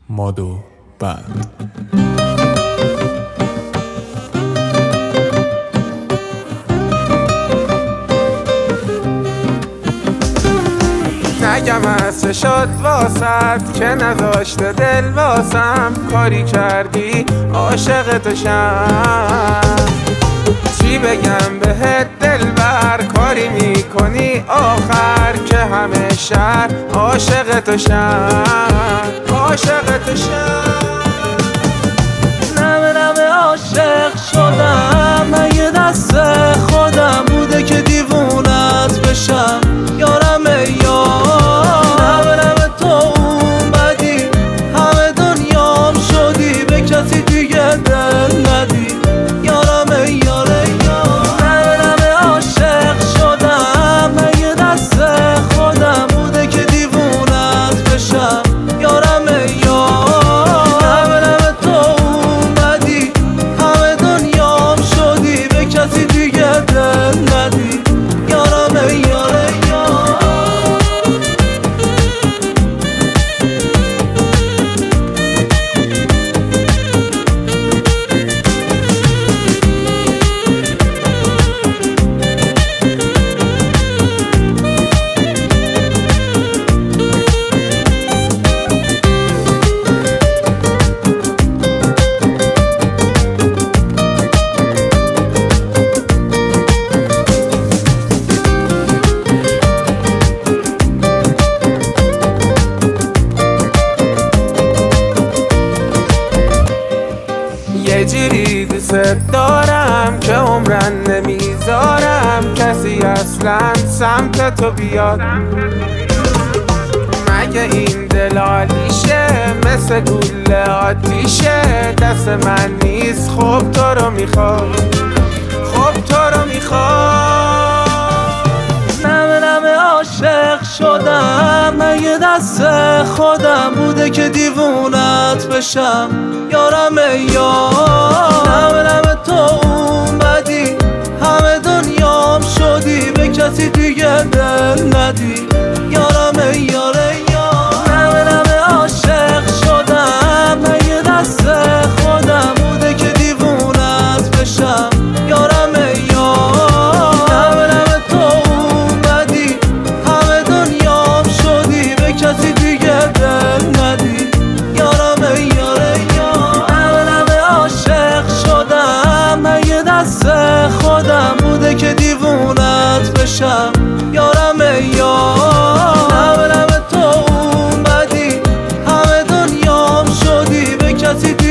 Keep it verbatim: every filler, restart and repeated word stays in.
مادو بند. نگم از شد واسد که نذاشته دل واسم، کاری کردی عاشق تو شم. چی بگم بهت دلبر، کاری میکنی آخر که همه شهر عاشق تو شم، عاشق تو شم. نمه نمه عاشق شدم، من یه دست خودم بوده که دیوونت بشم یارم ای یار. نمه نمه تو اومدی همه دنیام شدی، به کسی دیگه دل ندی یارم ای یار ای یار. نمه نمه عاشق شدم، من یه دست خودم بوده که دیوونت بشم یارم ای یار. نمه نمه تو اومدی همه دنیام شدی، به کسی دیگه دل ندی یارم ای یار ای یار. یه جوری دوست دارم که عمرن نمیذارم کسی اصلا سمت تو بیاد. مگه این دل عالیشه مثل گوله آتیشه، دست من نیست خب تو رو میخواد، خب تو رو میخواد. نمه نمه عاشق شدم، من یه دست خودم بوده که دیوونت بشم یارم ای یار. نمه نمه تو اومدی همه دنیام شدی، به کسی دیگه دل ندی یارم ای یار ای یار. نمه نمه عاشق شدم، من یه دست خودم بوده که دیوونت بشم یارم ای یار. نمه نمه تو اومدی همه دنیام شدی، به کسی دیگه دل ندی یارم ای یار ای یار. نمه نمه عاشق شدم، من یه دست خودم بوده که دیوونت بشم یارم ای یار. نمه نمه تو اومدی همه دنیام شدی، به کسی